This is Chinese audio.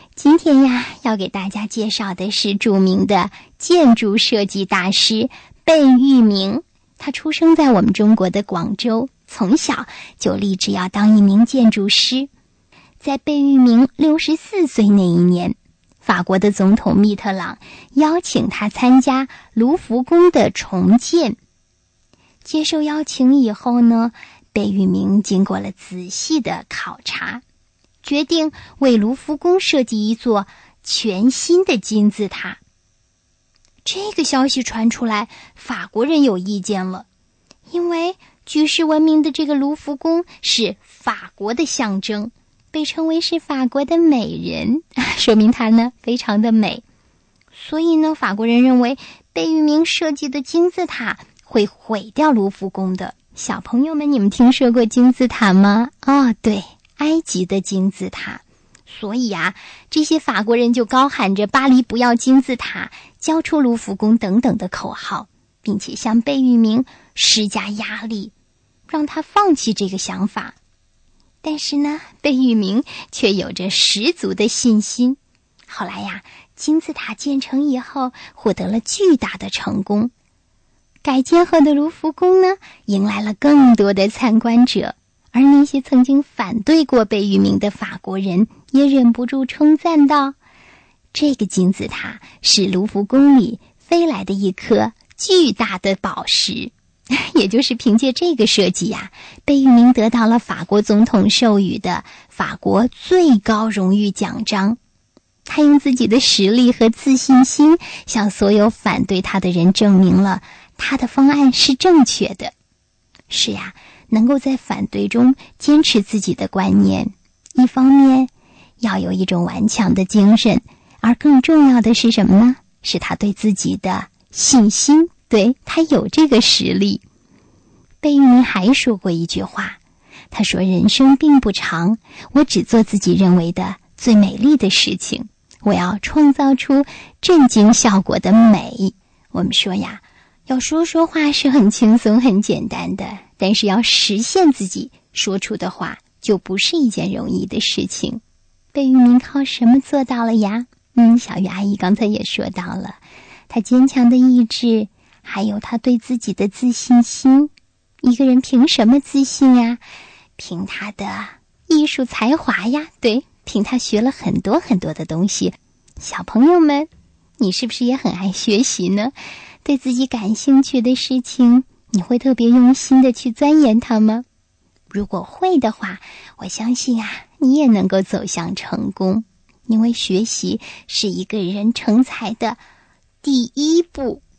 今天呀，要给大家介绍的是著名的建筑设计大师贝聿铭。他出生在我们中国的广州，从小就立志要当一名建筑师。在贝聿铭64岁那一年，法国的总统密特朗邀请他参加卢浮宫的重建。接受邀请以后呢，贝聿铭经过了仔细的考察，决定为卢浮宫设计一座全新的金字塔。这个消息传出来，法国人有意见了，因为举世闻名的这个卢浮宫是法国的象征，被称为是法国的美人，说明它呢非常的美。所以呢，法国人认为贝聿铭设计的金字塔会毁掉卢浮宫的。小朋友们，你们听说过金字塔吗？对，埃及的金字塔。所以啊，这些法国人就高喊着巴黎不要金字塔，交出卢浮宫等等的口号，并且向贝聿铭施加压力，让他放弃这个想法。但是呢，贝聿铭却有着十足的信心。后来呀，金字塔建成以后，获得了巨大的成功。改建后的卢浮宫呢，迎来了更多的参观者，而那些曾经反对过贝聿铭的法国人也忍不住称赞道：这个金字塔是卢浮宫里飞来的一颗巨大的宝石。也就是凭借这个设计呀，贝聿铭得到了法国总统授予的法国最高荣誉奖章。他用自己的实力和自信心向所有反对他的人证明了他的方案是正确的。是呀，能够在反对中坚持自己的观念，一方面要有一种顽强的精神，而更重要的是什么呢？是他对自己的信心，对，他有这个实力。贝聿铭还说过一句话，他说：人生并不长，我只做自己认为的最美丽的事情，我要创造出震惊效果的美。我们说呀，要说话是很轻松很简单的，但是要实现自己说出的话就不是一件容易的事情。贝聿铭靠什么做到了呀？小鱼阿姨刚才也说到了，他坚强的意志，还有他对自己的自信心。一个人凭什么自信呀？凭他的艺术才华呀，对，凭他学了很多很多的东西。小朋友们，你是不是也很爱学习呢？对自己感兴趣的事情，你会特别用心的去钻研它吗？如果会的话，我相信你也能够走向成功，因为学习是一个人成才的第一步。